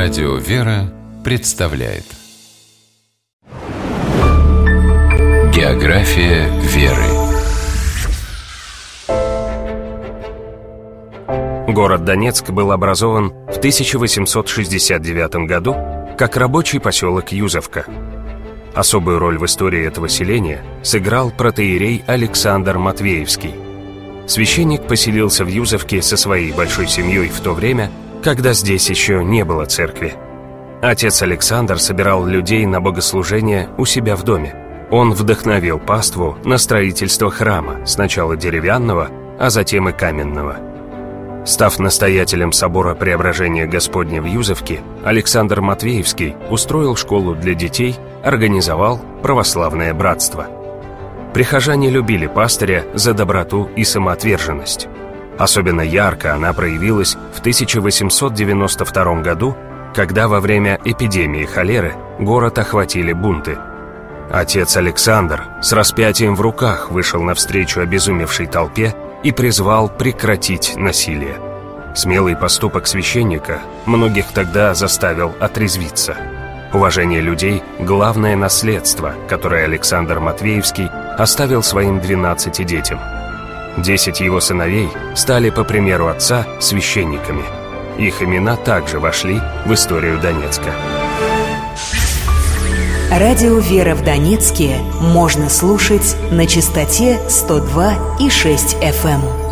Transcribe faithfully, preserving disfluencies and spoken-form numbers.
Радио «Вера» представляет География веры. Город Донецк был образован в тысяча восемьсот шестьдесят девятом году как рабочий поселок Юзовка. Особую роль в истории этого селения сыграл протоиерей Александр Матвеевский. Священник поселился в Юзовке со своей большой семьей в то время, когда здесь еще не было церкви. Отец Александр собирал людей на богослужение у себя в доме. Он вдохновил паству на строительство храма, сначала деревянного, а затем и каменного. Став настоятелем собора Преображения Господня в Юзовке, Александр Матвеевский устроил школу для детей, организовал православное братство. Прихожане любили пастыря за доброту и самоотверженность. Особенно ярко она проявилась в тысяча восемьсот девяносто втором году, когда во время эпидемии холеры город охватили бунты. Отец Александр с распятием в руках вышел навстречу обезумевшей толпе и призвал прекратить насилие. Смелый поступок священника многих тогда заставил отрезвиться. Уважение людей – главное наследство, которое Александр Матвеевский оставил своим двенадцати детям. Десять его сыновей стали, по примеру отца, священниками. Их имена также вошли в историю Донецка. Радио «Вера» в Донецке можно слушать на частоте сто два и шесть эф эм.